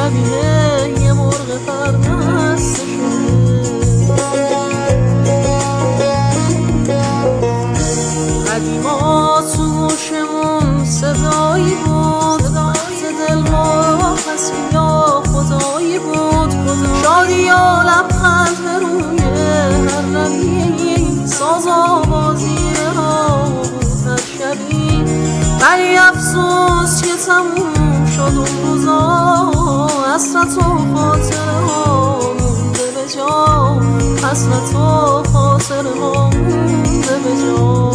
شبیه یه مرغ پرنسته شده. قدیما تو گوشمون صدایی بود، ز دل ما پس یا خدایی بود. شادی یا لبخند به روی هر رویه، ساز آوازی ها بود هر شبی. ولی افسوس که تموم شد اون روزا، حسرت و خاطره ها مونده به جا، حسرت و خاطره ها مونده به جا.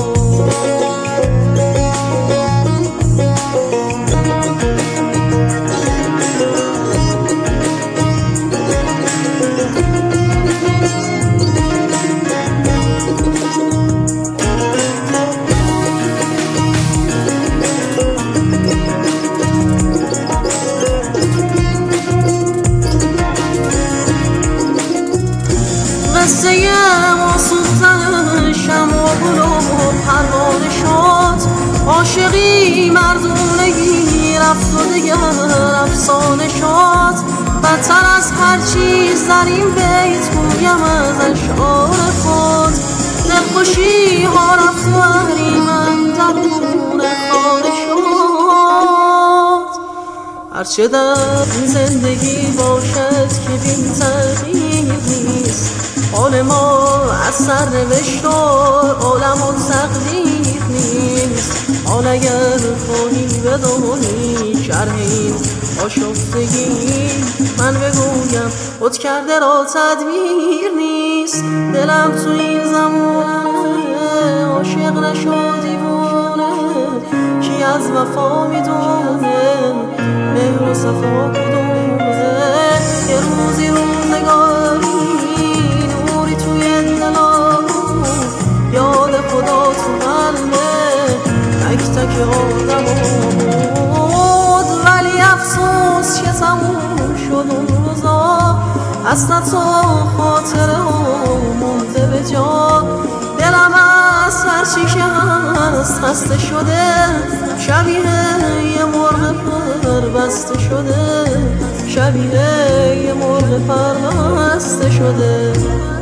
قصه ما سوختن شمع و گل و پروانه شد، عاشقی مردونگی رفت و دگر افسانه شد. بدتر از هر چیز در این بیت گویم از اشعار خود، دلخوشی ها رفت و اهریمن درون خانه شد. هرچه در این زندگی باشد که بی تغییر نیست، حال ما از سر نوشت و عالم و تقدیر نیست. حال اگر خواهی بدانی شرح این آشفتگی، من بگویم خود کرده را تدبیر نیست. دلم تو این زمانه عاشق نشد دیوانه، کی از وفا میدونه مهر و صفا کدومه. یه روزی روزگاری نوری توی دلم، یاد خدا تو قلبه تک تک آدم بود. ولی افسوس که تموم شد اون روزا، حسرت و خاطره ها مونده به جا. دلم از هر چی که هست خسته شده، شبیه یه مرغ پربسته شده، شبیه یه مرغ پربسته شده.